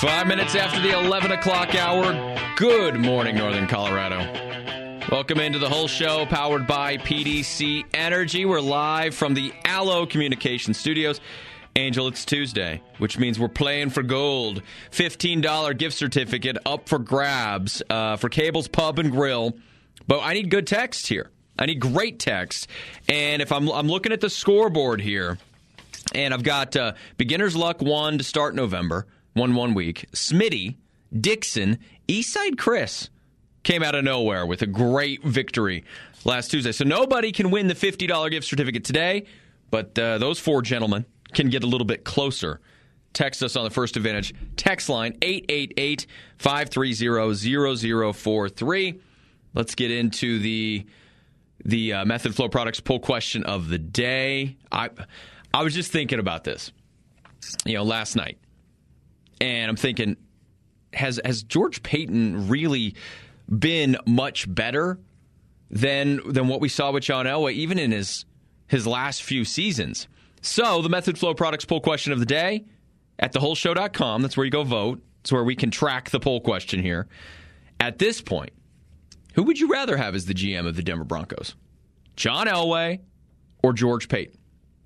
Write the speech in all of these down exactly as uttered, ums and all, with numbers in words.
Five minutes after the eleven o'clock hour. Good morning, Northern Colorado. Welcome into the whole show, powered by P D C Energy. We're live from the Allo Communication Studios. Angel, it's Tuesday, which means we're playing for gold. fifteen dollars gift certificate up for grabs uh, for Cable's Pub and Grill. But I need good text here. I need great text. And if I'm, I'm looking at the scoreboard here, and I've got uh, Beginner's Luck one to start November, won one week. Smitty, Dixon, Eastside Chris came out of nowhere with a great victory last Tuesday. So nobody can win the fifty dollars gift certificate today, but uh, those four gentlemen can get a little bit closer. Text us on the First Advantage text line, eight eight eight, five three zero, zero zero four three. Let's get into the the uh, Method Flow Products poll question of the day. I I was just thinking about this, you know, last night. And I'm thinking, has has George Payton really been much better than than what we saw with John Elway, even in his his last few seasons? So the Method Flow Products poll question of the day at the whole show dot com. That's where you go vote. It's where we can track the poll question here. At this point, who would you rather have as the G M of the Denver Broncos? John Elway or George Payton?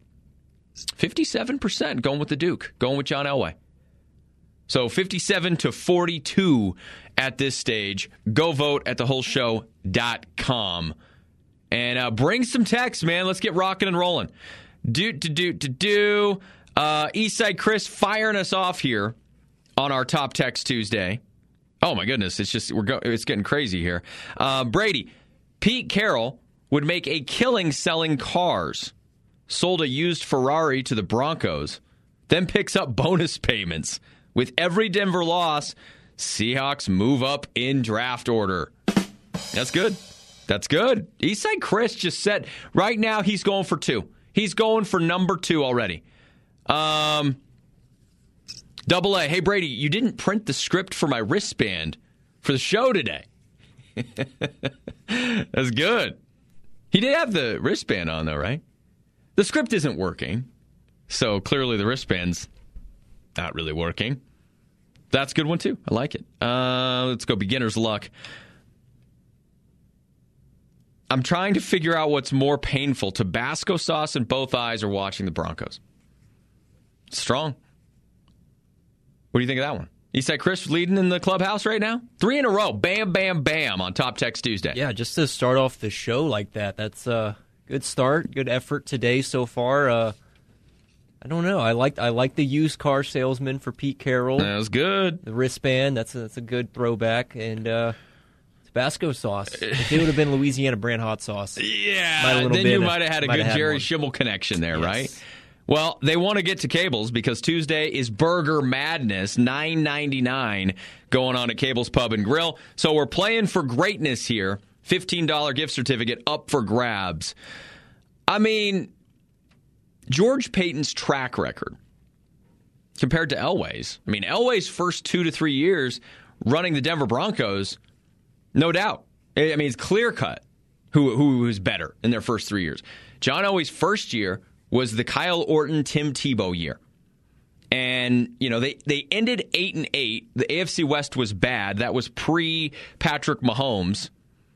fifty-seven percent going with the Duke, going with John Elway. So fifty-seven to forty-two at this stage. Go vote at the whole show dot com. And uh, bring some text, man. Let's get rocking and rolling. Do, do, do, do, do. Uh, Eastside Chris firing us off here on our Top Text Tuesday. Oh, my goodness. It's just, we're go- it's getting crazy here. Uh, Brady, Pete Carroll would make a killing selling cars. Sold a used Ferrari to the Broncos, then picks up bonus payments. With every Denver loss, Seahawks move up in draft order. That's good. That's good. Eastside Chris just said, right now he's going for two. He's going for number two already. Um, Double A, hey Brady, you didn't print the script for my wristband for the show today. That's good. He did have the wristband on though, right? The script isn't working, so clearly the wristband's not really working. That's a good one, too. I like it. Uh, let's go Beginner's Luck. I'm trying to figure out what's more painful, Tabasco sauce in both eyes or watching the Broncos. Strong. What do you think of that one? Eastside Chris leading in the clubhouse right now? Three in a row. Bam, bam, bam on Top Text Tuesday. Yeah, just to start off the show like that, that's a good start, good effort today so far. Uh, I don't know. I like I like the used car salesman for Pete Carroll. That was good. The wristband, that's a, that's a good throwback. And uh, Tabasco sauce. If it would have been Louisiana brand hot sauce. Yeah, then you might have had a good Jerry one. Schimmel connection there, yes. Right? Well, they want to get to Cable's because Tuesday is Burger Madness, nine ninety-nine going on at Cable's Pub and Grill. So we're playing for greatness here. fifteen dollars gift certificate up for grabs. I mean, George Payton's track record compared to Elway's. I mean, Elway's first two to three years running the Denver Broncos, no doubt. I mean, it's clear cut who who was better in their first three years. John Elway's first year was the Kyle Orton, Tim Tebow year. And, you know, they, they ended eight and eight. The A F C West was bad. That was pre-Patrick Mahomes.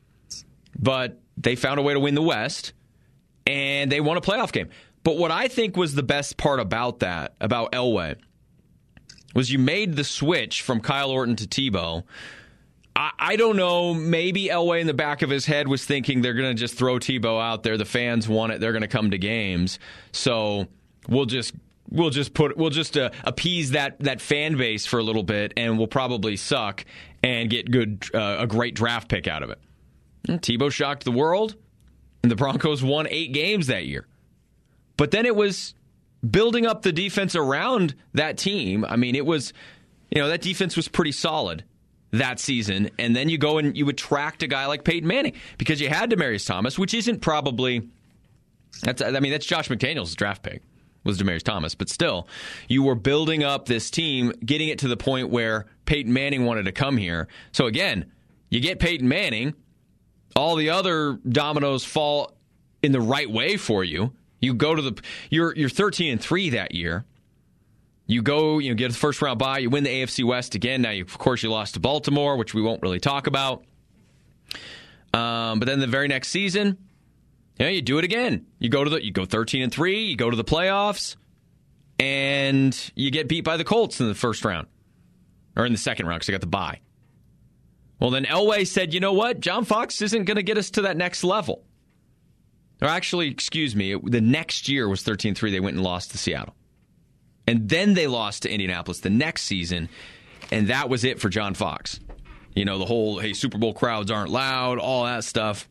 But they found a way to win the West, and they won a playoff game. But what I think was the best part about that, about Elway, was you made the switch from Kyle Orton to Tebow. I, I don't know, maybe Elway in the back of his head was thinking they're going to just throw Tebow out there. The fans want it. They're going to come to games. So we'll just we'll just put we'll just uh, appease that that fan base for a little bit, and we'll probably suck and get good uh, a great draft pick out of it. And Tebow shocked the world, and the Broncos won eight games that year. But then it was building up the defense around that team. I mean, it was, you know, that defense was pretty solid that season. And then you go and you attract a guy like Peyton Manning because you had Demaryius Thomas, which isn't probably, that's, I mean, that's Josh McDaniels' draft pick, was Demaryius Thomas. But still, you were building up this team, getting it to the point where Peyton Manning wanted to come here. So again, you get Peyton Manning, all the other dominoes fall in the right way for you. You go to the you're you're thirteen and three that year. You go, you know, get a first round bye. You win the A F C West again. Now, you, of course, you lost to Baltimore, which we won't really talk about. Um, but then the very next season, you know, you do it again. You go to the, you go thirteen and three. You go to the playoffs, and you get beat by the Colts in the first round, or in the second round because they got the bye. Well, then Elway said, you know what, John Fox isn't going to get us to that next level. Or actually, excuse me, it, the next year was thirteen three. They went and lost to Seattle. And then they lost to Indianapolis the next season, and that was it for John Fox. You know, the whole, hey, Super Bowl crowds aren't loud, all that stuff.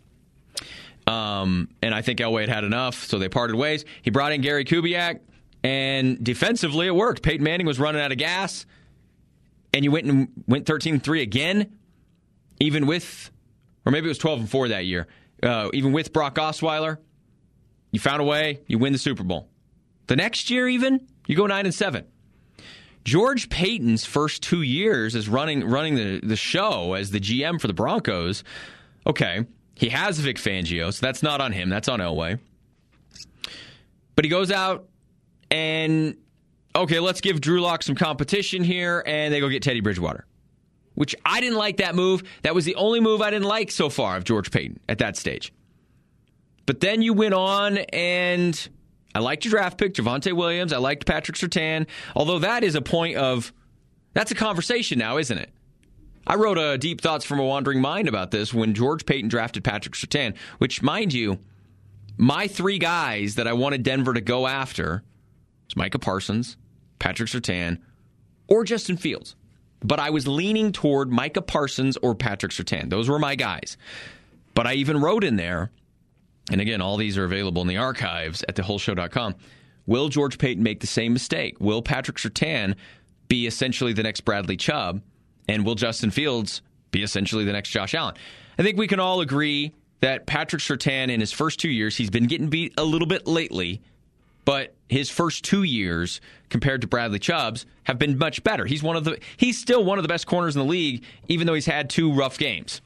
Um, and I think Elway had had enough, so they parted ways. He brought in Gary Kubiak, and defensively it worked. Peyton Manning was running out of gas, and you went and went thirteen three again, even with, or maybe it was twelve and four that year, uh, even with Brock Osweiler. You found a way, you win the Super Bowl. The next year even, you go nine and seven. George Paton's first two years as running running the, the show as the G M for the Broncos, okay, he has Vic Fangio, so that's not on him. That's on Elway. But he goes out and, okay, let's give Drew Lock some competition here, and they go get Teddy Bridgewater, which I didn't like that move. That was the only move I didn't like so far of George Paton at that stage. But then you went on and I liked your draft pick, Javonte Williams. I liked Patrick Surtain. Although that is a point of, that's a conversation now, isn't it? I wrote a Deep Thoughts from a Wandering Mind about this when George Paton drafted Patrick Surtain, which, mind you, my three guys that I wanted Denver to go after was Micah Parsons, Patrick Surtain, or Justin Fields. But I was leaning toward Micah Parsons or Patrick Surtain. Those were my guys. But I even wrote in there, and again, all these are available in the archives at the whole show dot com. Will George Paton make the same mistake? Will Patrick Surtain be essentially the next Bradley Chubb? And will Justin Fields be essentially the next Josh Allen? I think we can all agree that Patrick Surtain in his first two years, he's been getting beat a little bit lately, but his first two years compared to Bradley Chubb's have been much better. He's one of the he's still one of the best corners in the league, even though he's had two rough games.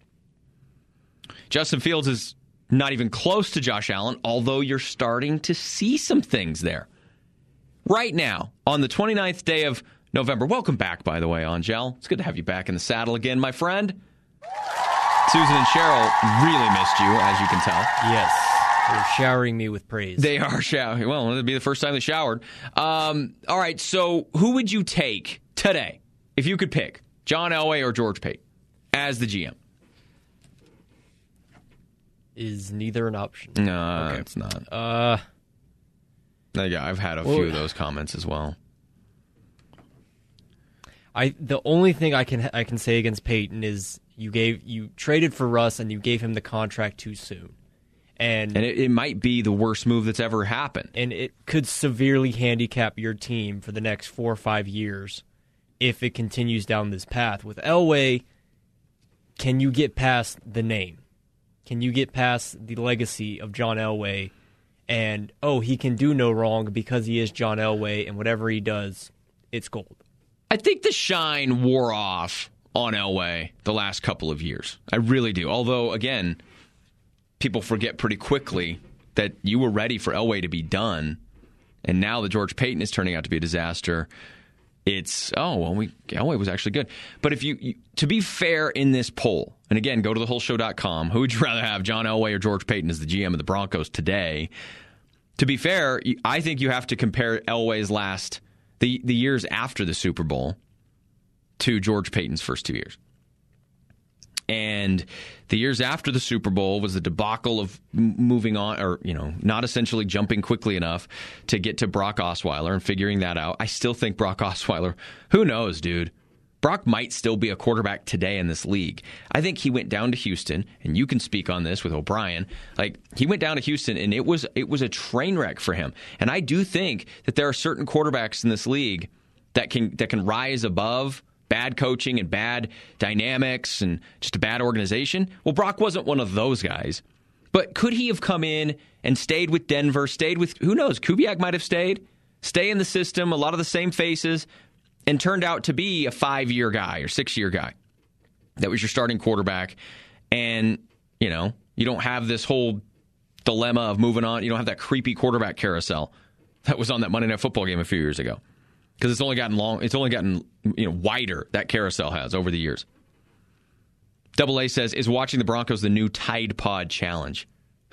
Justin Fields is not even close to Josh Allen, although you're starting to see some things there. Right now, on the twenty-ninth day of November, welcome back, by the way, Angel. It's good to have you back in the saddle again, my friend. Susan and Cheryl really missed you, as you can tell. Yes, they're showering me with praise. They are showering. Well, it'll be the first time they showered. Um, all right, so who would you take today, if you could pick, John Elway or George Paton, as the G M? Is neither an option? No, okay. It's not. Uh, yeah, I've had a well, few of those comments as well. I the only thing I can I can say against Paton is you gave you traded for Russ and you gave him the contract too soon, and and it, it might be the worst move that's ever happened, and it could severely handicap your team for the next four or five years if it continues down this path. With Elway, can you get past the name? Can you get past the legacy of John Elway and, oh, he can do no wrong because he is John Elway, and whatever he does, it's gold? I think the shine wore off on Elway the last couple of years. I really do. Although, again, people forget pretty quickly that you were ready for Elway to be done, and now that George Paton is turning out to be a disaster, it's, oh, well, we, Elway was actually good. But if you, you, to be fair in this poll, and again, go to the whole show dot com, who would you rather have, John Elway or George Paton as the G M of the Broncos today? To be fair, I think you have to compare Elway's last, the, the years after the Super Bowl to George Paton's first two years. And the years after the Super Bowl was the debacle of moving on, or, you know, not essentially jumping quickly enough to get to Brock Osweiler and figuring that out. I still think Brock Osweiler, who knows, dude? Brock might still be a quarterback today in this league. I think he went down to Houston, and you can speak on this with O'Brien. Like, he went down to Houston, and it was it was a train wreck for him. And I do think that there are certain quarterbacks in this league that can that can rise above bad coaching and bad dynamics and just a bad organization. Well, Brock wasn't one of those guys. But could he have come in and stayed with Denver, stayed with, who knows, Kubiak might have stayed, stay in the system, a lot of the same faces, and turned out to be a five-year guy or six-year guy that was your starting quarterback. And, you know, you don't have this whole dilemma of moving on. You don't have that creepy quarterback carousel that was on that Monday Night Football game a few years ago. because it's only gotten long. It's only gotten you know wider. That carousel has over the years. Double A says, is watching the Broncos the new Tide Pod challenge?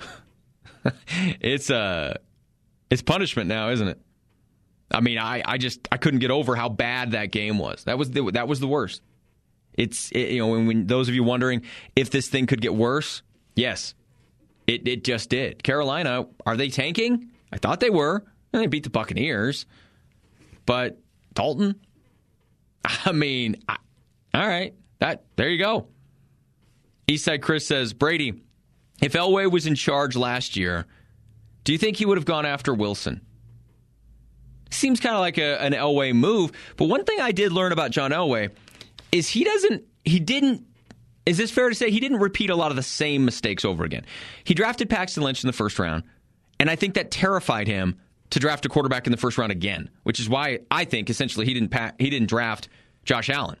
it's uh, it's punishment now, isn't it? I mean, I, I just I couldn't get over how bad that game was. That was the, that was the worst. It's it, you know when, when those of you wondering if this thing could get worse, yes, it it just did. Carolina, are they tanking? I thought they were. And they beat the Buccaneers, but Dalton. I mean, I, all right, that there you go. Eastside Chris says, Brady, if Elway was in charge last year, do you think he would have gone after Wilson? Seems kind of like a, an Elway move. But one thing I did learn about John Elway is he doesn't, he didn't, is this fair to say? He didn't repeat a lot of the same mistakes over again. He drafted Paxton Lynch in the first round, and I think that terrified him to draft a quarterback in the first round again, which is why I think essentially he didn't pa- he didn't draft Josh Allen.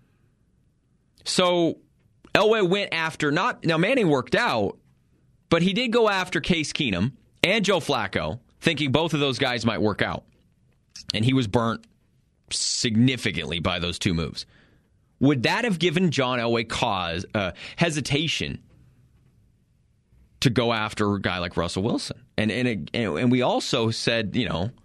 So Elway went after, not now Manning worked out, but he did go after Case Keenum and Joe Flacco, thinking both of those guys might work out. And he was burnt significantly by those two moves. Would that have given John Elway cause, uh, hesitation to go after a guy like Russell Wilson? And, and, and we also said, you know,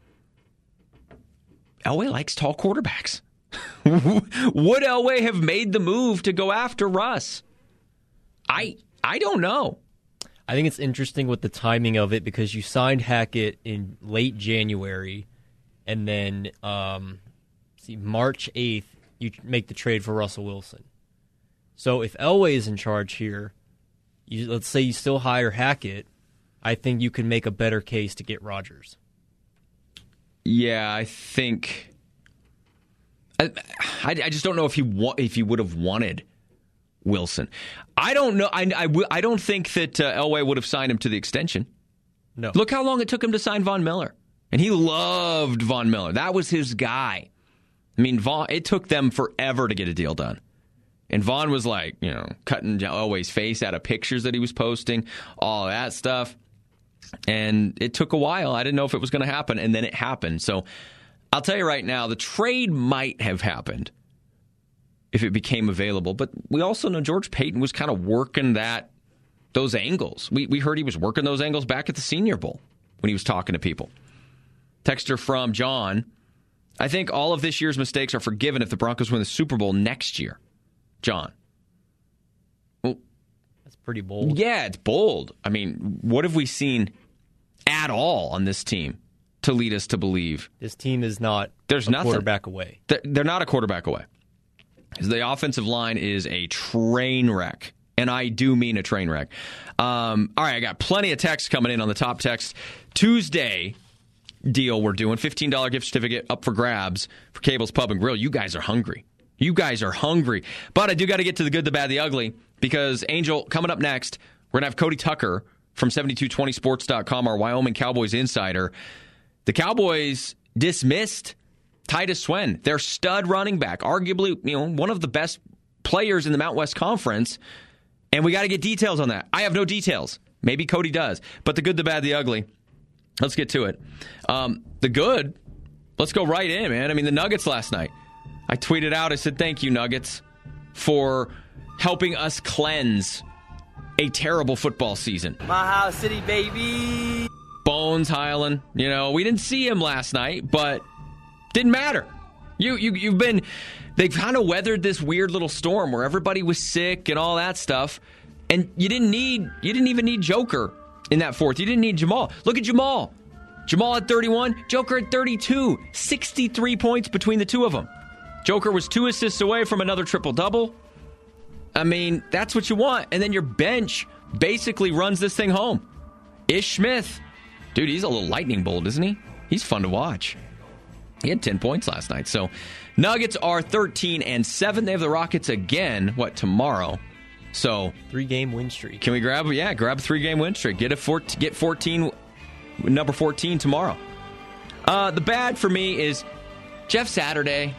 Elway likes tall quarterbacks. Would Elway have made the move to go after Russ? I I don't know. I think it's interesting with the timing of it because you signed Hackett in late January, and then um, see March eighth you make the trade for Russell Wilson. So if Elway is in charge here, you, let's say you still hire Hackett, I think you can make a better case to get Rodgers. Yeah, I think. I, I just don't know if he wa- if he would have wanted Wilson. I don't know. I, I, I don't think that uh, Elway would have signed him to the extension. No. Look how long it took him to sign Von Miller. And he loved Von Miller. That was his guy. I mean, Von, it took them forever to get a deal done. And Von was like, you know, cutting Elway's face out of pictures that he was posting, all that stuff. And it took a while. I didn't know if it was going to happen, and then it happened. So I'll tell you right now, the trade might have happened if it became available. But we also know George Payton was kind of working that those angles. We we heard he was working those angles back at the Senior Bowl when he was talking to people. Texter from John, I think all of this year's mistakes are forgiven if the Broncos win the Super Bowl next year. John. Well, that's pretty bold. Yeah, it's bold. I mean, what have we seen at all on this team to lead us to believe this team is not There's a nothing. quarterback away? They're not a quarterback away. The offensive line is a train wreck. And I do mean a train wreck. Um, all right, I got plenty of texts coming in on the top text. Tuesday deal we're doing, fifteen dollars gift certificate up for grabs for Cable's Pub and Grill. You guys are hungry. You guys are hungry. But I do got to get to the good, the bad, the ugly, because, Angel, coming up next, we're going to have Cody Tucker from seventy-two twenty sports dot com, our Wyoming Cowboys insider. The Cowboys dismissed Titus Swen, their stud running back, arguably, you know, one of the best players in the Mountain West Conference, and we got to get details on that. I have no details. Maybe Cody does. But the good, the bad, the ugly, let's get to it. Um, the good, let's go right in, man. I mean, the Nuggets last night. I tweeted out, I said, thank you, Nuggets, for helping us cleanse a terrible football season. My house city, baby. Bones Highland, you know, we didn't see him last night, but didn't matter. You, you, you've been, they've kind of weathered this weird little storm where everybody was sick and all that stuff, and you didn't need, you didn't even need Joker in that fourth. You didn't need Jamal. Look at Jamal. Jamal at thirty-one, Joker at thirty-two. sixty-three points between the two of them. Joker was two assists away from another triple-double. I mean, that's what you want. And then your bench basically runs this thing home. Ish Smith. Dude, he's a little lightning bolt, isn't he? He's fun to watch. He had ten points last night. So, Nuggets are thirteen and seven. They have the Rockets again, what, tomorrow? So, three-game win streak. Can we grab, yeah, grab a three-game win streak. Get a four, get fourteen, number fourteen tomorrow. Uh, the bad for me is Jeff Saturday.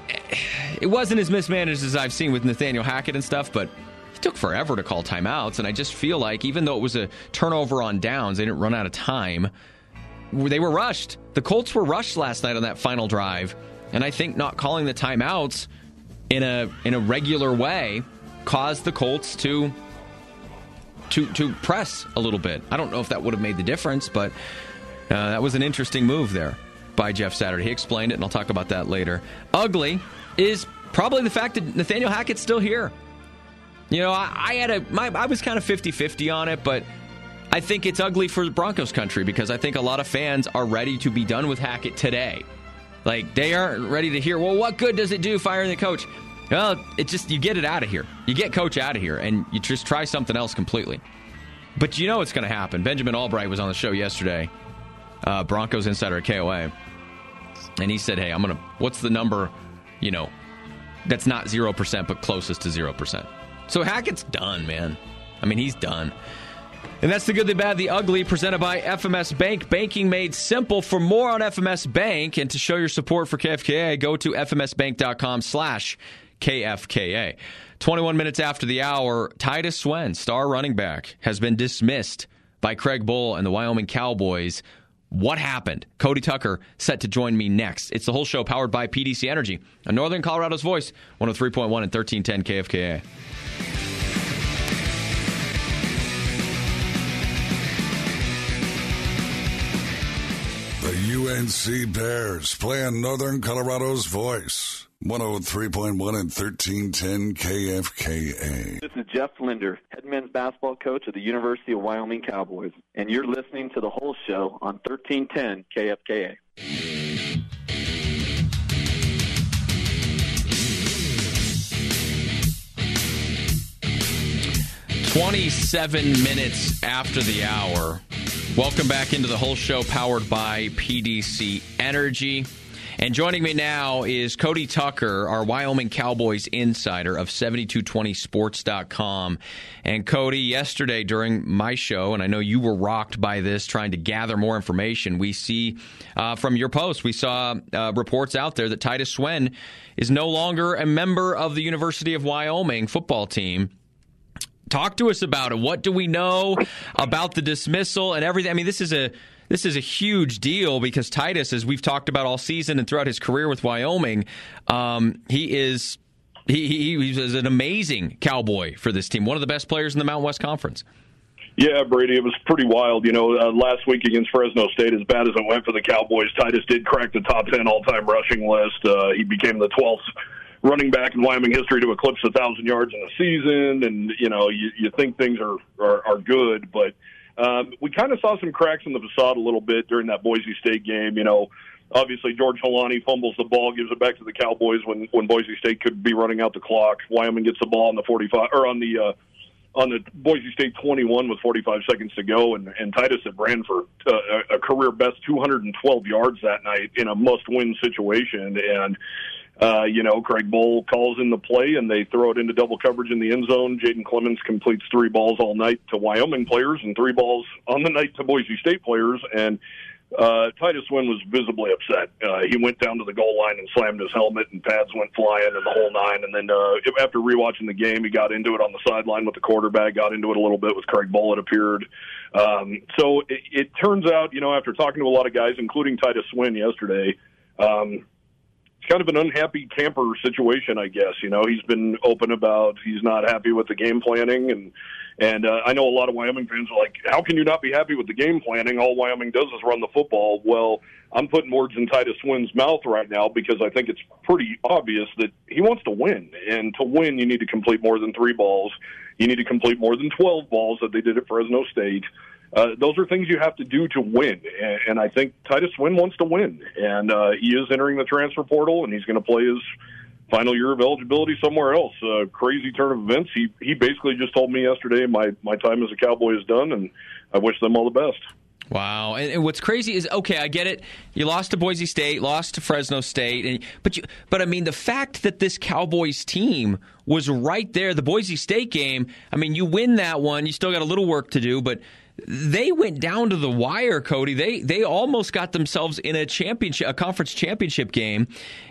It wasn't as mismanaged as I've seen with Nathaniel Hackett and stuff, but he took forever to call timeouts, and I just feel like even though it was a turnover on downs, they didn't run out of time. they were rushed. The Colts were rushed last night on that final drive, and I think not calling the timeouts in a in a regular way caused the Colts to to to press a little bit. I don't know if that would have made the difference, but uh, that was an interesting move there by Jeff Saturday. He explained it, and I'll talk about that later. Ugly is probably the fact that Nathaniel Hackett's still here. You know, I, I had a my, I was kind of fifty-fifty on it, but I think it's ugly for Broncos country because I think a lot of fans are ready to be done with Hackett today. Like, they aren't ready to hear, well, what good does it do firing the coach? Well, it just, you get it out of here. You get coach out of here, and you just try something else completely. But you know what's going to happen. Benjamin Albright was on the show yesterday, uh, Broncos insider at K O A, and he said, hey, I'm going to, what's the number, you know, that's not zero percent, but closest to zero percent. So Hackett's done, man. I mean, he's done. And that's the good, the bad, the ugly, presented by F M S Bank. Banking made simple. For more on F M S Bank and to show your support for K F K A, go to fmsbank.com slash KFKA. twenty-one minutes after the hour, Titus Swen, star running back, has been dismissed by Craig Bull and the Wyoming Cowboys. What happened? Cody Tucker set to join me next. It's the whole show powered by P D C Energy, a Northern Colorado's voice, one oh three point one and thirteen ten K F K A. The U N C Bears playing Northern Colorado's voice. one oh three point one and thirteen ten K F K A. This is Jeff Linder, head men's basketball coach of the University of Wyoming Cowboys, and you're listening to The Whole Show on thirteen ten K F K A. twenty-seven minutes after the hour. Welcome back into The Whole Show, powered by P D C Energy. And joining me now is Cody Tucker, our Wyoming Cowboys insider of seventy-two twenty sports dot com. And Cody, yesterday during my show, and I know you were rocked by this, trying to gather more information, we see uh, from your post, we saw uh, reports out there that Titus Swen is no longer a member of the University of Wyoming football team. Talk to us about it. What do we know about the dismissal and everything? I mean, this is a this is a huge deal because Titus, as we've talked about all season and throughout his career with Wyoming, um, he is he, he he's an amazing Cowboy for this team. One of the best players in the Mountain West Conference. Yeah, Brady, it was pretty wild. You know, uh, last week against Fresno State, as bad as it went for the Cowboys, Titus did crack the top ten all-time rushing list. Uh, he became the twelfth running back in Wyoming history to eclipse a thousand yards in a season, and you know you, you think things are are, are good, but um, we kind of saw some cracks in the facade a little bit during that Boise State game. You know, obviously George Holani fumbles the ball, gives it back to the Cowboys when when Boise State could be running out the clock. Wyoming gets the ball on the forty-five or on the uh, on the Boise State twenty-one with forty-five seconds to go, and, and Titus had ran for uh, a career best two hundred twelve yards that night in a must-win situation, and. Uh, you know, Craig Bull calls in the play, and they throw it into double coverage in the end zone. Jaden Clemens completes three balls all night to Wyoming players and three balls on the night to Boise State players. And uh, Titus Swen was visibly upset. Uh, he went down to the goal line and slammed his helmet, and pads went flying and the whole nine. And then uh, after rewatching the game, he got into it on the sideline with the quarterback, got into it a little bit with Craig Bull, it appeared. Um, so it, it turns out, you know, after talking to a lot of guys, including Titus Swen yesterday, um, kind of an unhappy camper situation, I guess. You know, he's been open about he's not happy with the game planning, and and uh, I know a lot of Wyoming fans are like, how can you not be happy with the game planning? All Wyoming does is run the football. Well, I'm putting words in Titus Swen's mouth right now because I think it's pretty obvious that he wants to win, and to win, you need to complete more than three balls. You need to complete more than twelve balls that they did at Fresno State. Uh, those are things you have to do to win, and, and I think Titus Swen wants to win, and uh, he is entering the transfer portal, and he's going to play his final year of eligibility somewhere else. Uh, crazy turn of events. He he basically just told me yesterday my, my time as a Cowboy is done, and I wish them all the best. Wow. And, and what's crazy is, okay, I get it. You lost to Boise State, lost to Fresno State. And, but, you, but, I mean, the fact that this Cowboys team was right there, the Boise State game, I mean, you win that one. You still got a little work to do, but they went down to the wire, Cody. They they almost got themselves in a championship, a conference championship game,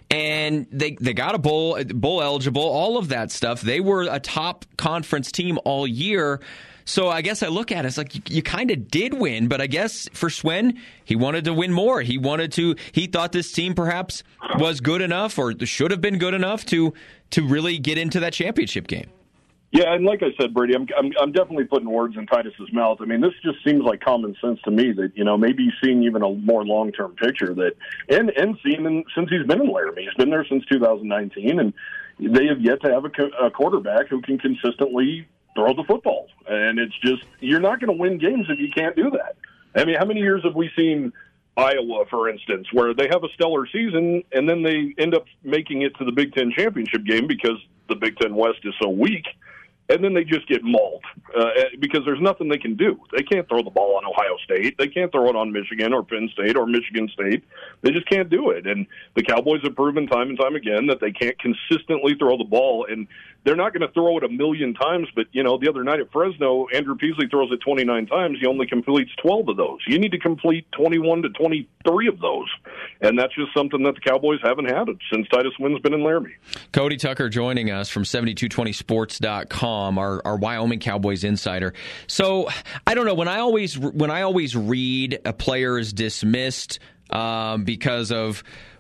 and they they got a bowl, bowl eligible, all of that stuff. They were a top conference team all year. So I guess I look at it, it's like you, you kind of did win, but I guess for Swen, he wanted to win more. He wanted to. He thought this team perhaps was good enough, or should have been good enough to to really get into that championship game. Yeah, and like I said, Brady, I'm, I'm I'm definitely putting words in Titus's mouth. I mean, this just seems like common sense to me that, you know, maybe he's seeing even a more long-term picture that, and and seeing him since he's been in Laramie. He's been there since two thousand nineteen, and they have yet to have a, a quarterback who can consistently throw the football. And it's just, you're not going to win games if you can't do that. I mean, how many years have we seen Iowa, for instance, where they have a stellar season and then they end up making it to the Big Ten championship game because the Big Ten West is so weak, and then they just get mauled uh, because there's nothing they can do. They can't throw the ball on Ohio State. They can't throw it on Michigan or Penn State or Michigan State. They just can't do it. And the Cowboys have proven time and time again that they can't consistently throw the ball. And they're not going to throw it a million times, but, you know, the other night at Fresno, Andrew Peasley throws it twenty-nine times. He only completes twelve of those. You need to complete twenty-one to twenty-three of those. And that's just something that the Cowboys haven't had since Titus Wynn's been in Laramie. Cody Tucker joining us from seventy-two twenty sports dot com, our, our Wyoming Cowboys insider. So, I don't know, when I always when I always read a player is dismissed um, because of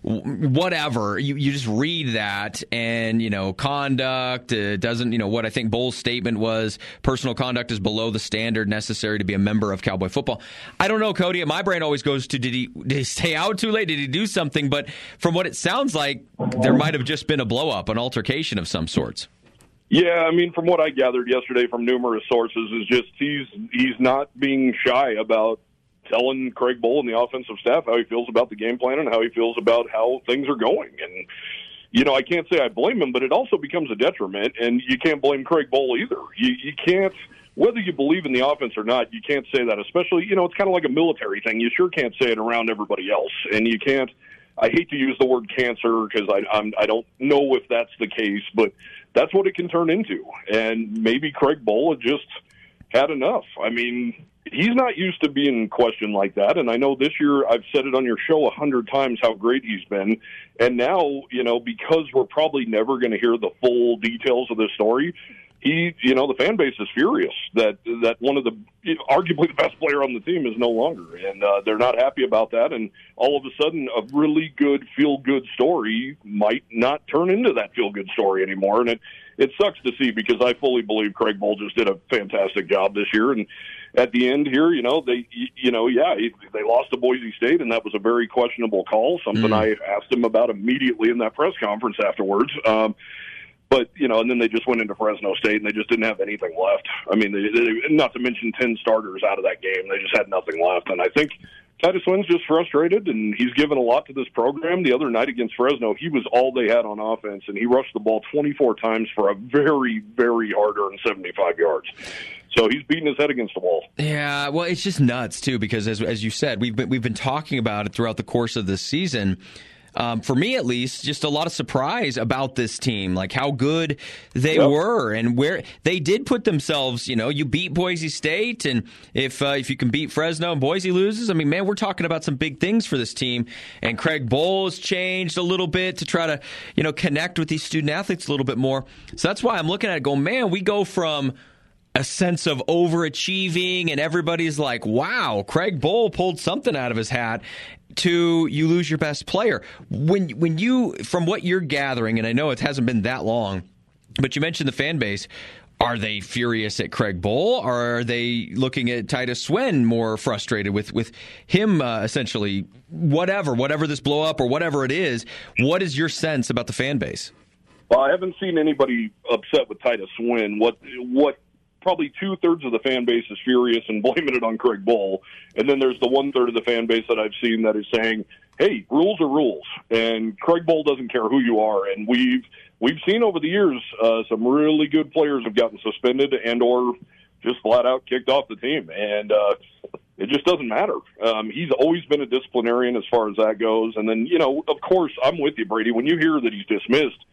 whatever, you, you just read that and, you know, conduct uh, doesn't, you know, what I think Bowles' statement was, personal conduct is below the standard necessary to be a member of Cowboy football. I don't know, Cody. My brain always goes to, did he, did he stay out too late? Did he do something? But from what it sounds like, there might have just been a blow-up, an altercation of some sorts. Yeah, I mean, from what I gathered yesterday from numerous sources, is just he's he's not being shy about telling Craig Bohl and the offensive staff how he feels about the game plan and how he feels about how things are going. And, you know, I can't say I blame him, but it also becomes a detriment, and you can't blame Craig Bohl either. You, you can't, whether you believe in the offense or not, you can't say that, especially, you know, it's kind of like a military thing. You sure can't say it around everybody else, and you can't, I hate to use the word cancer because I, I'm, I don't know if that's the case, but that's what it can turn into. And maybe Craig Bohl had just had enough. I mean, he's not used to being questioned like that, and I know this year I've said it on your show a hundred times how great he's been, and now, you know, because we're probably never going to hear the full details of this story, he, you know, the fan base is furious that that one of the, you know, arguably the best player on the team is no longer, and uh, they're not happy about that, and all of a sudden a really good feel-good story might not turn into that feel-good story anymore, and it, it sucks to see because I fully believe Craig Bohl just did a fantastic job this year, and at the end here, you know, they, you know, yeah, they lost to Boise State, and that was a very questionable call, something mm. I asked him about immediately in that press conference afterwards. Um, but, you know, and then they just went into Fresno State, and they just didn't have anything left. I mean, they, they, not to mention ten starters out of that game. They just had nothing left. And I think Titus Wynn's just frustrated, and he's given a lot to this program. The other night against Fresno, he was all they had on offense, and he rushed the ball twenty-four times for a very, very hard-earned seventy-five yards. So he's beating his head against the wall. Yeah, well, it's just nuts too because as as you said, we've been we've been talking about it throughout the course of this season. Um, for me, at least, just a lot of surprise about this team, like how good they yep. were and where they did put themselves. You know, you beat Boise State, and if uh, if you can beat Fresno and Boise loses, I mean, man, we're talking about some big things for this team. And Craig Bohl has changed a little bit to try to, you know, connect with these student athletes a little bit more. So that's why I'm looking at it going, man, we go from a sense of overachieving and everybody's like, wow, Craig Bohl pulled something out of his hat, to you lose your best player. When when you, from what you're gathering, and I know it hasn't been that long, but you mentioned the fan base, are they furious at Craig Bohl, or are they looking at Titus Swen more frustrated with, with him uh, essentially, whatever, whatever this blow up or whatever it is, what is your sense about the fan base? Well, I haven't seen anybody upset with Titus Swen. What what probably two-thirds of the fan base is furious and blaming it on Craig Bohl. And then there's the one-third of the fan base that I've seen that is saying, hey, rules are rules. And Craig Bohl doesn't care who you are. And we've we've seen over the years uh, some really good players have gotten suspended and or just flat-out kicked off the team. And uh, it just doesn't matter. Um, he's always been a disciplinarian as far as that goes. And then, you know, of course, I'm with you, Brady. When you hear that he's dismissed,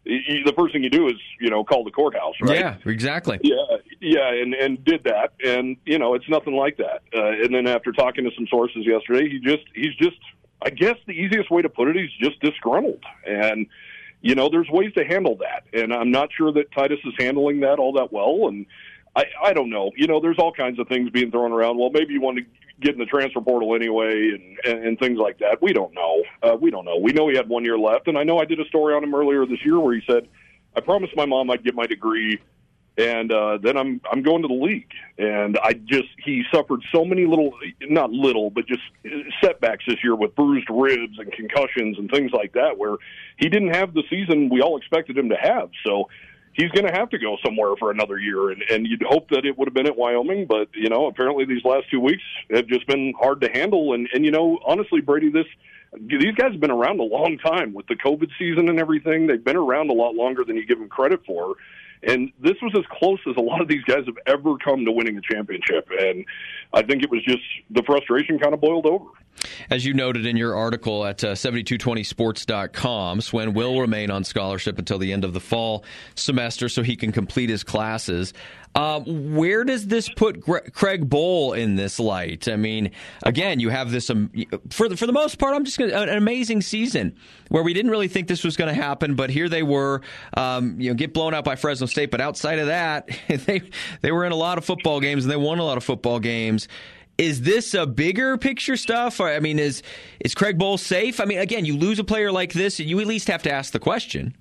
the first thing you do is, you know, call the courthouse, right? Yeah, exactly. Yeah, yeah, and, and did that, and, you know, it's nothing like that. Uh, and then after talking to some sources yesterday, he just, he's just, I guess the easiest way to put it, he's just disgruntled. And, you know, there's ways to handle that, and I'm not sure that Titus is handling that all that well, and I, I don't know. You know, there's all kinds of things being thrown around. Well, maybe you want to get in the transfer portal anyway, and, and, and things like that. We don't know. Uh, we don't know. We know he had one year left, and I know I did a story on him earlier this year where he said, I promised my mom I'd get my degree, and uh, then I'm I'm going to the league. And I just, he suffered so many little, not little, but just setbacks this year with bruised ribs and concussions and things like that, where he didn't have the season we all expected him to have. So he's going to have to go somewhere for another year, and, and you'd hope that it would have been at Wyoming, but, you know, apparently these last two weeks have just been hard to handle. And, and you know, honestly, Brady, this these guys have been around a long time with the COVID season and everything. They've been around a lot longer than you give them credit for. And this was as close as a lot of these guys have ever come to winning a championship. And I think it was just the frustration kind of boiled over. As you noted in your article at uh, seventy-two twenty sports dot com, Swen will remain on scholarship until the end of the fall semester so he can complete his classes. Um, where does this put Gre- Craig Bohl in this light? I mean, again, you have this, um, for, the, for the most part, I'm just gonna, an amazing season where we didn't really think this was going to happen, but here they were, um, you know, get blown out by Fresno State. But outside of that, they they were in a lot of football games and they won a lot of football games. Is this a bigger picture stuff? I mean, is is Craig Bohl safe? I mean, again, you lose a player like this, you at least have to ask the question.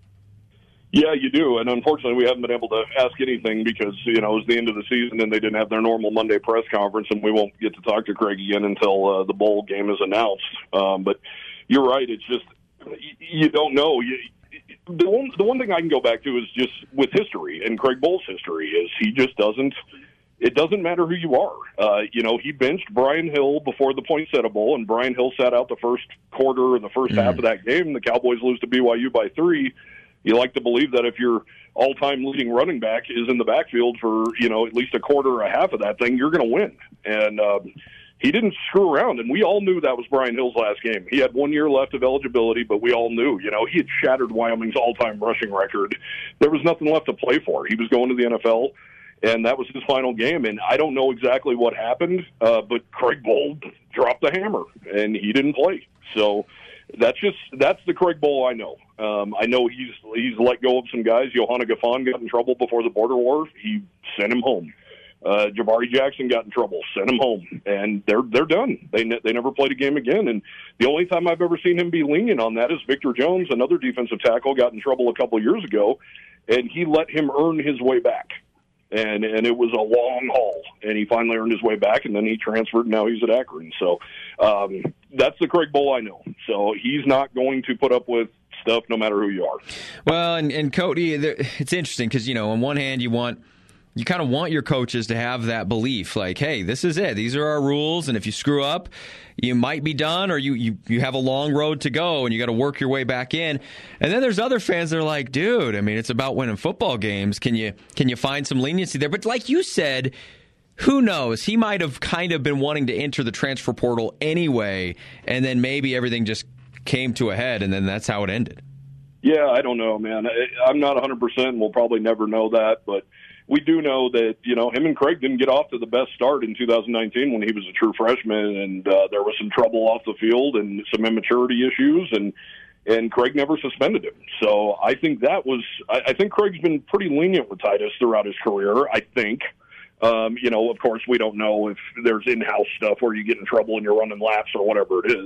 Yeah, you do, and unfortunately we haven't been able to ask anything because, you know, it was the end of the season and they didn't have their normal Monday press conference, and we won't get to talk to Craig again until uh, the bowl game is announced. Um, but you're right, it's just, you don't know. You, the one, the one thing I can go back to is just with history, and Craig Bohl's history is he just doesn't, it doesn't matter who you are. Uh, you know, he benched Brian Hill before the Poinsettia Bowl, and Brian Hill sat out the first quarter or the first mm. half of that game. The Cowboys lose to B Y U by three. You like to believe that if your all-time leading running back is in the backfield for, you know, at least a quarter or a half of that thing, you're going to win. And um, he didn't screw around, and we all knew that was Brian Hill's last game. He had one year left of eligibility, but we all knew, you know, he had shattered Wyoming's all-time rushing record. There was nothing left to play for. He was going to the N F L, and that was his final game. And I don't know exactly what happened, uh, but Craig Bohl dropped the hammer, and he didn't play. So that's just that's the Craig Bohl I know. Um, I know he's he's let go of some guys. Johanna Gaffon got in trouble before the border war. He sent him home. Uh, Jabari Jackson got in trouble, sent him home, and they're they're done. They ne- they never played a game again. And the only time I've ever seen him be lenient on that is Victor Jones, another defensive tackle, got in trouble a couple years ago, and he let him earn his way back. And and it was a long haul, and he finally earned his way back, and then he transferred, and now he's at Akron. So um, that's the Craig Bohl I know. So he's not going to put up with stuff no matter who you are. Well, and, and Cody, it's interesting because, you know, on one hand you want you kind of want your coaches to have that belief, like, hey, this is it. These are our rules, and if you screw up, you might be done, or you, you, you have a long road to go, and you got to work your way back in. And then there's other fans that are like, dude, I mean, it's about winning football games. Can you can you find some leniency there? But like you said, who knows? He might have kind of been wanting to enter the transfer portal anyway, and then maybe everything just came to a head, and then that's how it ended. Yeah, I don't know, man. I, I'm not one hundred percent, and we'll probably never know that, but we do know that, you know, him and Craig didn't get off to the best start in two thousand nineteen when he was a true freshman, and uh, there was some trouble off the field and some immaturity issues, and and Craig never suspended him. So I think that was I, I think Craig's been pretty lenient with Titus throughout his career, I think. Um, you know, of course, we don't know if there's in-house stuff where you get in trouble and you're running laps or whatever it is.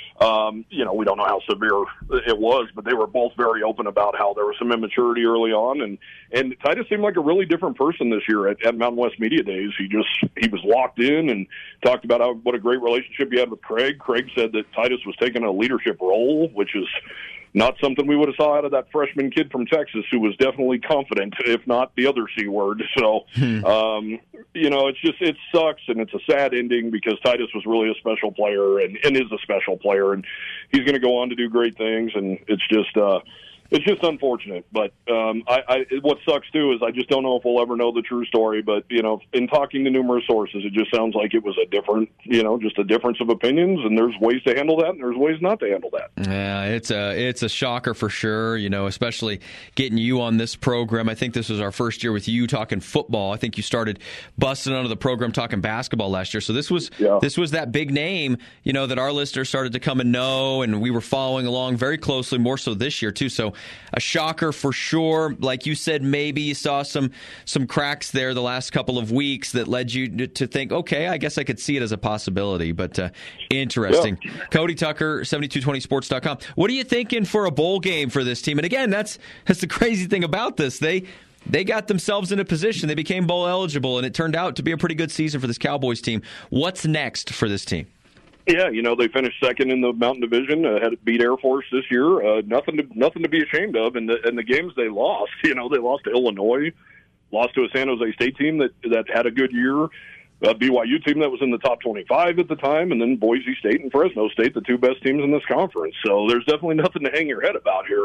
Um, you know, we don't know how severe it was, but they were both very open about how there was some immaturity early on. And, and Titus seemed like a really different person this year at, at Mountain West Media Days. He just, he was locked in and talked about how, what a great relationship he had with Craig. Craig said that Titus was taking a leadership role, which is not something we would have saw out of that freshman kid from Texas who was definitely confident, if not the other C word. So, hmm. um, you know, it's just, it sucks, and it's a sad ending because Titus was really a special player and, and is a special player, and he's going to go on to do great things. And it's just, uh, it's just unfortunate. But um, I, I, what sucks, too, is I just don't know if we'll ever know the true story. But, you know, in talking to numerous sources, it just sounds like it was a different, you know, just a difference of opinions, and there's ways to handle that and there's ways not to handle that. Yeah, it's a, it's a shocker for sure, you know, especially getting you on this program. I think this was our first year with you talking football. I think you started busting onto the program talking basketball last year. So this was yeah. this was that big name, you know, that our listeners started to come and know, and we were following along very closely, more so this year, too. So a shocker for sure. Like you said, maybe you saw some some cracks there the last couple of weeks that led you to think, okay, I guess I could see it as a possibility. But uh, interesting. Yeah. Cody Tucker, seventy-two twenty sports dot com. What are you thinking for a bowl game for this team? And again, that's that's the crazy thing about this. They they got themselves in a position. They became bowl eligible, and it turned out to be a pretty good season for this Cowboys team. What's next for this team? Yeah, you know, they finished second in the Mountain Division, uh, had to beat Air Force this year. Uh, nothing to nothing to be ashamed of. And the, and the games they lost, you know, they lost to Illinois, lost to a San Jose State team that, that had a good year, a B Y U team that was in the top twenty-five at the time, and then Boise State and Fresno State, the two best teams in this conference. So there's definitely nothing to hang your head about here.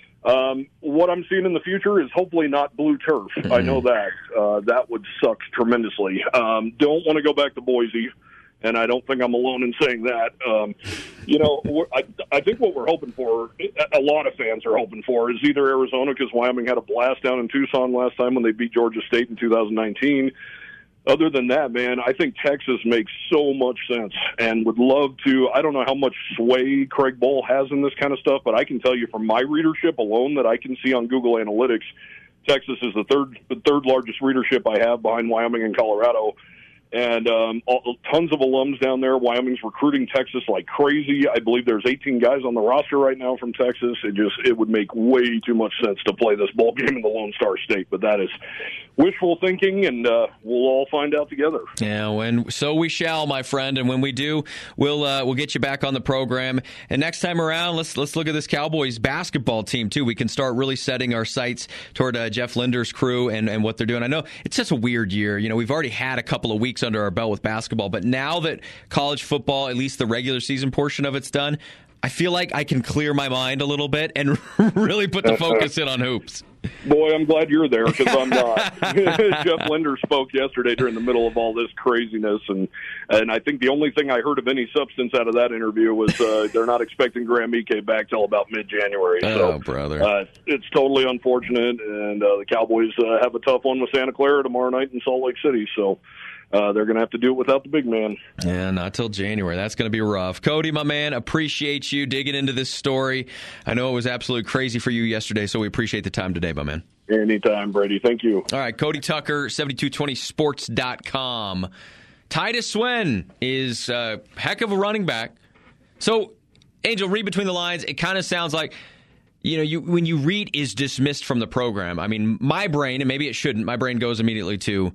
Um, what I'm seeing in the future is hopefully not blue turf. Mm-hmm. I know that. Uh, that would suck tremendously. Um, don't want to go back to Boise. And I don't think I'm alone in saying that. Um, you know, we're, I, I think what we're hoping for, a lot of fans are hoping for, is either Arizona, because Wyoming had a blast down in Tucson last time when they beat Georgia State in two thousand nineteen. Other than that, man, I think Texas makes so much sense and would love to. I don't know how much sway Craig Bohl has in this kind of stuff, but I can tell you from my readership alone that I can see on Google Analytics, Texas is the third, the third largest readership I have behind Wyoming and Colorado. And um, all, tons of alums down there. Wyoming's recruiting Texas like crazy. I believe there's eighteen guys on the roster right now from Texas. It just it would make way too much sense to play this ball game in the Lone Star State. But that is wishful thinking, and uh, we'll all find out together. Yeah, when so we shall, my friend. And when we do, we'll uh, we'll get you back on the program. And next time around, let's let's look at this Cowboys basketball team too. We can start really setting our sights toward uh, Jeff Linder's crew and, and what they're doing. I know it's just a weird year. You know, we've already had a couple of weeks under our belt with basketball, but now that college football, at least the regular season portion of it's done, I feel like I can clear my mind a little bit and really put the focus in on hoops. Boy, I'm glad you're there because I'm not. Jeff Linder spoke yesterday during the middle of all this craziness, and and I think the only thing I heard of any substance out of that interview was uh, they're not expecting Graham Ike back till about mid-January. Oh, so, brother. Uh, it's totally unfortunate, and uh, the Cowboys uh, have a tough one with Santa Clara tomorrow night in Salt Lake City, so Uh, they're going to have to do it without the big man. Yeah, not till January. That's going to be rough. Cody, my man, appreciate you digging into this story. I know it was absolutely crazy for you yesterday, so we appreciate the time today, my man. Anytime, Brady. Thank you. All right, Cody Tucker, seventy-two twenty sports dot com. Titus Swen is a heck of a running back. So, Angel, read between the lines. It kind of sounds like, you know, you when you read is dismissed from the program. I mean, my brain, and maybe it shouldn't, my brain goes immediately to,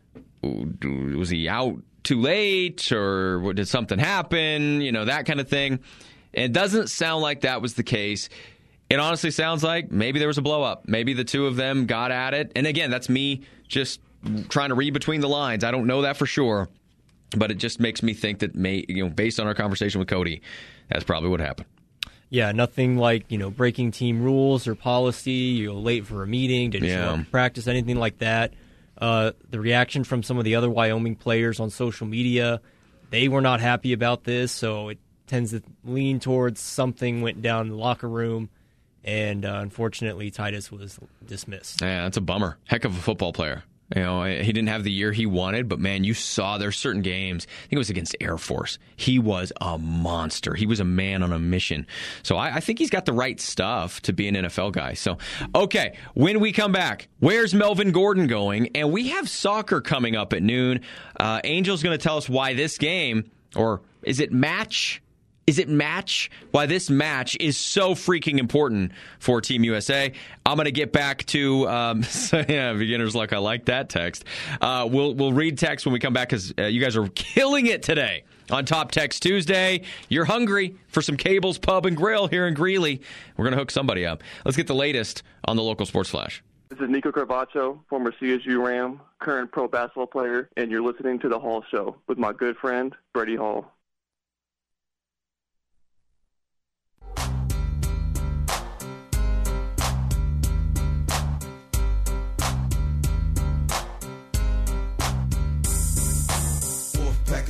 was he out too late or did something happen? You know, that kind of thing. And it doesn't sound like that was the case. It honestly sounds like maybe there was a blow up. Maybe the two of them got at it. And again, that's me just trying to read between the lines. I don't know that for sure, but it just makes me think that, may, you know, based on our conversation with Cody, that's probably what happened. Yeah, nothing like, you know, breaking team rules or policy, you're late for a meeting, didn't yeah. show up to practice, anything like that. Uh, the reaction from some of the other Wyoming players on social media, they were not happy about this, so it tends to lean towards something went down in the locker room, and uh, unfortunately Titus was dismissed. Yeah, that's a bummer. Heck of a football player. You know, he didn't have the year he wanted, but, man, you saw there's certain games. I think it was against Air Force. He was a monster. He was a man on a mission. So I, I think he's got the right stuff to be an N F L guy. So, okay, when we come back, where's Melvin Gordon going? And we have soccer coming up at noon. Uh, Angel's going to tell us why this game, or is it match? Is it match? Why this match is so freaking important for Team U S A. I'm going to get back to um, yeah, beginner's luck. I like that text. Uh, we'll we'll read text when we come back because uh, you guys are killing it today on Top Text Tuesday. You're hungry for some Cables Pub and Grill here in Greeley. We're going to hook somebody up. Let's get the latest on the local sports flash. This is Nico Carvacho, former C S U Ram, current pro basketball player, and you're listening to The Hall Show with my good friend, Brady Hall.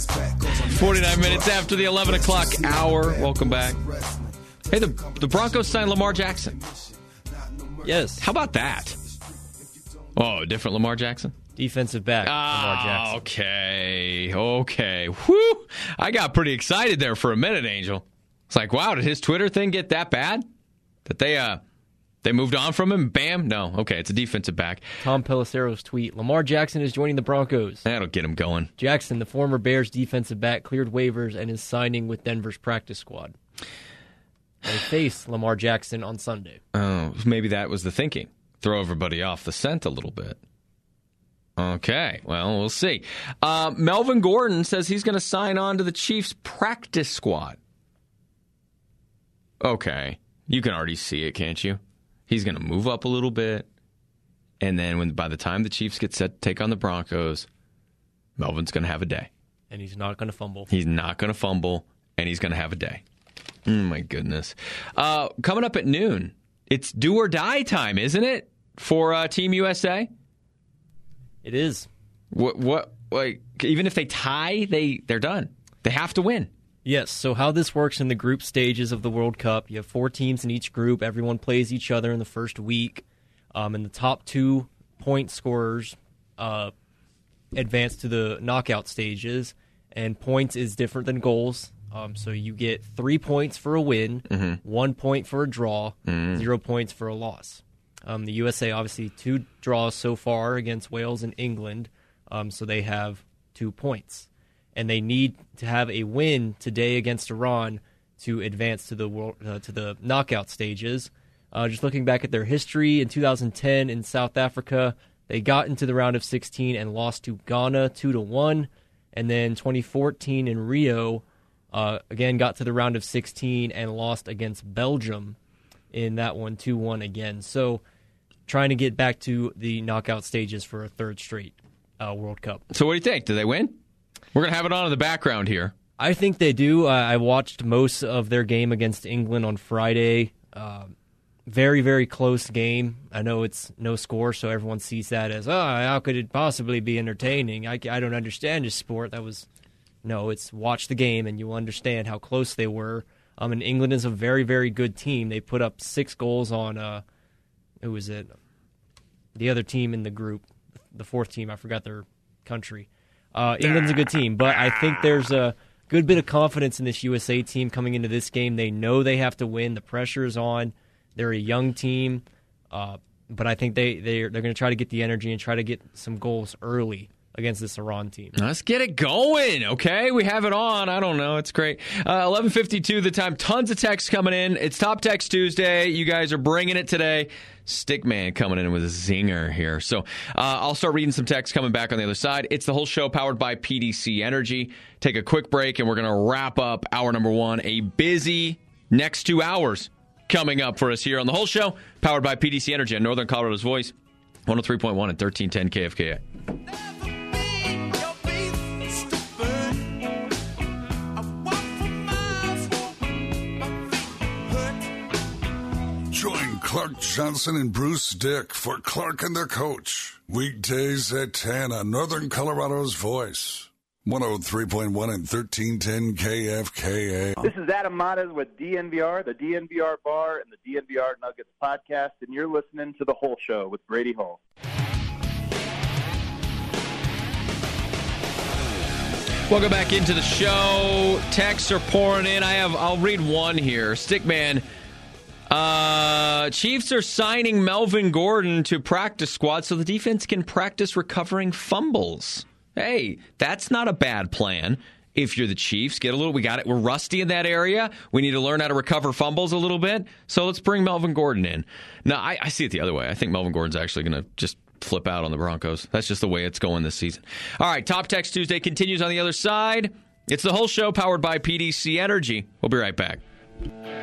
forty-nine minutes after the eleven o'clock hour. Welcome back. Hey, the, the Broncos signed Lamar Jackson. Yes. How about that? Oh, different Lamar Jackson? Defensive back, oh, Lamar Jackson. Okay, okay. Whew. I got pretty excited there for a minute, Angel. It's like, wow, did his Twitter thing get that bad? That they uh they moved on from him? Bam? No. Okay, it's a defensive back. Tom Pelissero's tweet, Lamar Jackson is joining the Broncos. That'll get him going. Jackson, the former Bears defensive back, cleared waivers and is signing with Denver's practice squad. They face Lamar Jackson on Sunday. Oh, maybe that was the thinking. Throw everybody off the scent a little bit. Okay, well, we'll see. Uh, Melvin Gordon says he's going to sign on to the Chiefs' practice squad. Okay, you can already see it, can't you? He's going to move up a little bit, and then when by the time the Chiefs get set to take on the Broncos, Melvin's going to have a day. And he's not going to fumble. He's not going to fumble, and he's going to have a day. Oh, my goodness. Uh, coming up at noon, it's do or die time, isn't it, for uh, Team U S A? It is. What? What? Like, even if they tie, they they're done. They have to win. Yes. So how this works in the group stages of the World Cup? You have four teams in each group. Everyone plays each other in the first week, um, and the top two point scorers uh, advance to the knockout stages. And points is different than goals. Um, so you get three points for a win, mm-hmm. one point for a draw, mm-hmm. zero points for a loss. Um, the U S A, obviously, two draws so far against Wales and England, um, so they have two points. And they need to have a win today against Iran to advance to the world, uh, to the knockout stages. Uh, just looking back at their history, in two thousand ten in South Africa, they got into the round of sixteen and lost to Ghana two to one. And then twenty fourteen in Rio, uh, again got to the round of sixteen and lost against Belgium in that one two one again. So trying to get back to the knockout stages for a third straight uh, World Cup. So what do you think? Do they win? We're going to have it on in the background here. I think they do. Uh, I watched most of their game against England on Friday. Uh, very, very close game. I know it's no score, so everyone sees that as, oh, how could it possibly be entertaining? I, I don't understand this sport. That was, no, it's watch the game and you'll understand how close they were. Um, and England is a very, very good team. They put up six goals on, uh, who was it? The other team in the group, the fourth team, I forgot their country. Uh, England's a good team, but I think there's a good bit of confidence in this U S A team coming into this game. They know they have to win. The pressure is on. They're a young team, uh, but I think they, they're, they're going to try to get the energy and try to get some goals early against this Iran team. Let's get it going, okay? We have it on. I don't know. It's great. Uh, eleven fifty-two the time. Tons of texts coming in. It's Top Text Tuesday. You guys are bringing it today. Stickman coming in with a zinger here. So uh, I'll start reading some texts coming back on the other side. It's the whole show powered by P D C Energy. Take a quick break, and we're going to wrap up hour number one. A busy next two hours coming up for us here on the whole show powered by P D C Energy on Northern Colorado's Voice, one oh three point one and thirteen ten K F K A. Join Clark Johnson and Bruce Dick for Clark and the Coach. Weekdays at ten on Northern Colorado's Voice. one oh three point one and thirteen ten K F K A. This is Adam Matas with D N V R, the D N V R Bar, and the D N V R Nuggets podcast, and you're listening to The Whole Show with Brady Hall. Welcome back into the show. Texts are pouring in. I have. I'll read one here. Stickman. Uh, Chiefs are signing Melvin Gordon to practice squad so the defense can practice recovering fumbles. Hey, that's not a bad plan. If you're the Chiefs, get a little. We got it. We're rusty in that area. We need to learn how to recover fumbles a little bit. So let's bring Melvin Gordon in. Now, I, I see it the other way. I think Melvin Gordon's actually going to just flip out on the Broncos. That's just the way it's going this season. All right, Top Text Tuesday continues on the other side. It's the whole show powered by P D C Energy. We'll be right back.